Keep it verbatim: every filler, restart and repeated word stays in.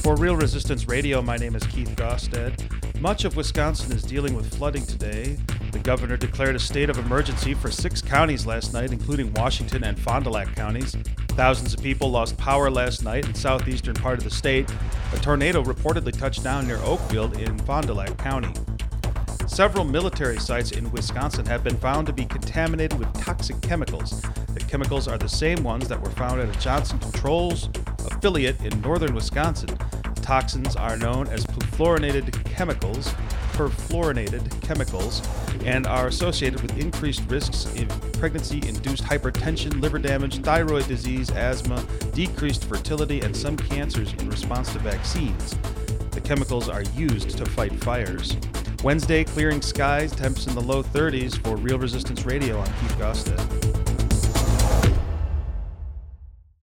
For Real Resistance Radio, my name is Keith Gosted. Much of Wisconsin is dealing with flooding today. The governor declared a state of emergency for six counties last night, including Washington and Fond du Lac counties. Thousands of people lost power last night in southeastern part of the state. A tornado reportedly touched down near Oakfield in Fond du Lac County. Several military sites in Wisconsin have been found to be contaminated with toxic chemicals. The chemicals are the same ones that were found at a Johnson Controls affiliate in northern Wisconsin. The toxins are known as perfluorinated chemicals, perfluorinated chemicals, and are associated with increased risks in pregnancy-induced hypertension, liver damage, thyroid disease, asthma, decreased fertility, and some cancers in response to vaccines. The chemicals are used to fight fires. Wednesday, clearing skies, temps in the low thirties. For Real Resistance Radio, I'm Keith Gosted.